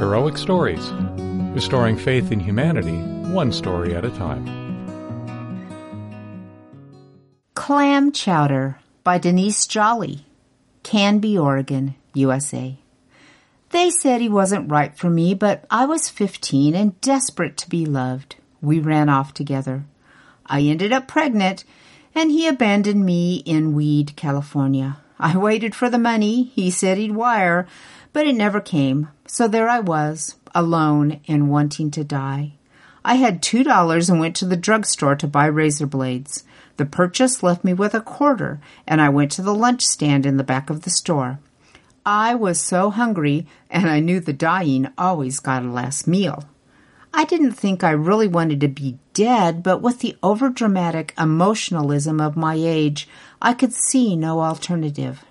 Heroic Stories, restoring faith in humanity, one story at a time. Clam Chowder by Denise Jolly, Canby, Oregon, USA. They said he wasn't right for me, but I was 15 and desperate to be loved. We ran off together. I ended up pregnant, and he abandoned me in Weed, California. I waited for the money he said he'd wire, but it never came. So there I was, alone and wanting to die. I had $2 and went to the drugstore to buy razor blades. The purchase left me with $0.25, and I went to the lunch stand in the back of the store. I was so hungry, and I knew the dying always got a last meal. I didn't think I really wanted to be dead, but with the overdramatic emotionalism of my age, I could see no alternative.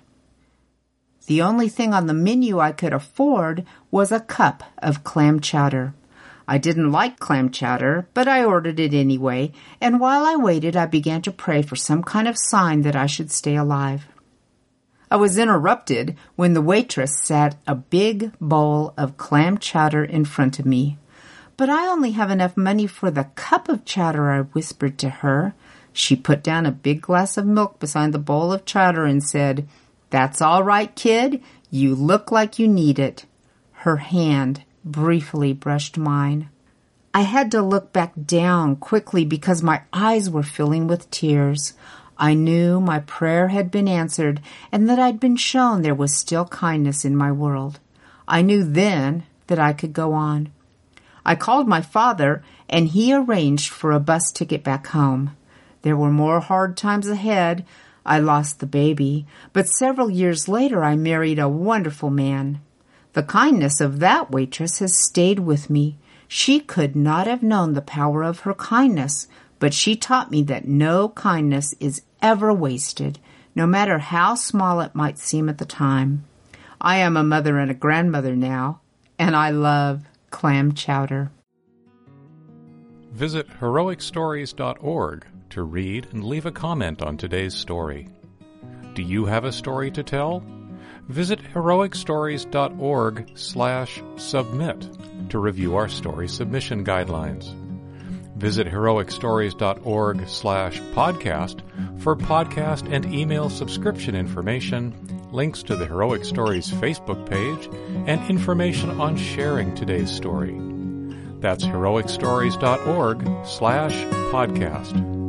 The only thing on the menu I could afford was a cup of clam chowder. I didn't like clam chowder, but I ordered it anyway, and while I waited, I began to pray for some kind of sign that I should stay alive. I was interrupted when the waitress set a big bowl of clam chowder in front of me. "But I only have enough money for the cup of chowder," I whispered to her. She put down a big glass of milk beside the bowl of chowder and said, "That's all right, kid. You look like you need it." Her hand briefly brushed mine. I had to look back down quickly because my eyes were filling with tears. I knew my prayer had been answered and that I'd been shown there was still kindness in my world. I knew then that I could go on. I called my father, and he arranged for a bus ticket back home. There were more hard times ahead. I lost the baby, but several years later I married a wonderful man. The kindness of that waitress has stayed with me. She could not have known the power of her kindness, but she taught me that no kindness is ever wasted, no matter how small it might seem at the time. I am a mother and a grandmother now, and I love clam chowder. Visit heroicstories.org to read and leave a comment on today's story. Do you have a story to tell? Visit heroicstories.org/submit to review our story submission guidelines. Visit heroicstories.org/podcast for podcast and email subscription information, links to the Heroic Stories Facebook page, and information on sharing today's story. That's heroicstories.org/podcast.